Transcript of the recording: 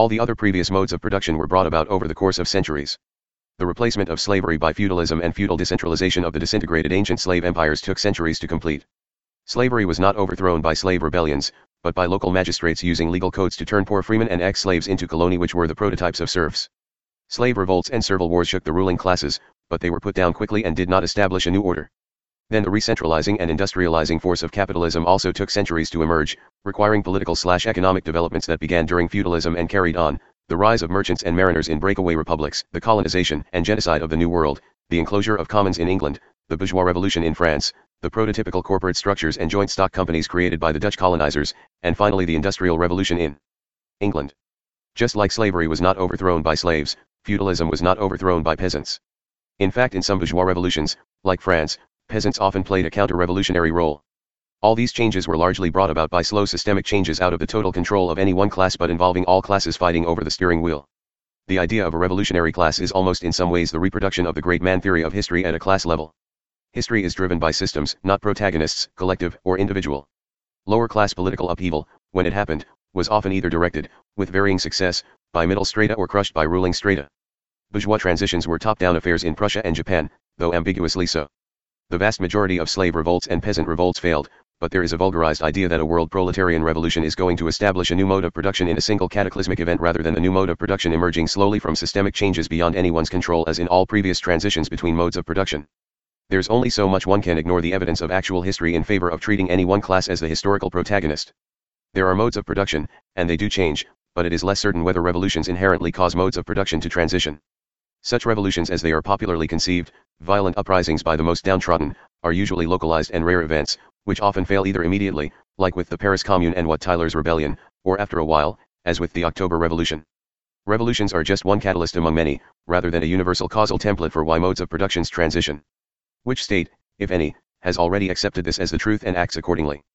All the other previous modes of production were brought about over the course of centuries. The replacement of slavery by feudalism and feudal decentralization of the disintegrated ancient slave empires took centuries to complete. Slavery was not overthrown by slave rebellions, but by local magistrates using legal codes to turn poor freemen and ex-slaves into coloni, which were the prototypes of serfs. Slave revolts and servile wars shook the ruling classes, but they were put down quickly and did not establish a new order. Then the recentralizing and industrializing force of capitalism also took centuries to emerge, requiring political/economic developments that began during feudalism and carried on, the rise of merchants and mariners in breakaway republics, the colonization and genocide of the New World, the enclosure of commons in England, the bourgeois revolution in France, the prototypical corporate structures and joint stock companies created by the Dutch colonizers, and finally the Industrial Revolution in England. Just like slavery was not overthrown by slaves, feudalism was not overthrown by peasants. In fact, in some bourgeois revolutions, like France, peasants often played a counter-revolutionary role. All these changes were largely brought about by slow systemic changes out of the total control of any one class, but involving all classes fighting over the steering wheel. The idea of a revolutionary class is almost in some ways the reproduction of the great man theory of history at a class level. History is driven by systems, not protagonists, collective or individual. Lower class political upheaval, when it happened, was often either directed, with varying success, by middle strata or crushed by ruling strata. Bourgeois transitions were top-down affairs in Prussia and Japan, though ambiguously so. The vast majority of slave revolts and peasant revolts failed, but there is a vulgarized idea that a world proletarian revolution is going to establish a new mode of production in a single cataclysmic event rather than a new mode of production emerging slowly from systemic changes beyond anyone's control, as in all previous transitions between modes of production. There's only so much one can ignore the evidence of actual history in favor of treating any one class as the historical protagonist. There are modes of production, and they do change, but it is less certain whether revolutions inherently cause modes of production to transition. Such revolutions, as they are popularly conceived, violent uprisings by the most downtrodden, are usually localized and rare events, which often fail either immediately, like with the Paris Commune and Wat Tyler's Rebellion, or after a while, as with the October Revolution. Revolutions are just one catalyst among many, rather than a universal causal template for why modes of productions transition. Which state, if any, has already accepted this as the truth and acts accordingly?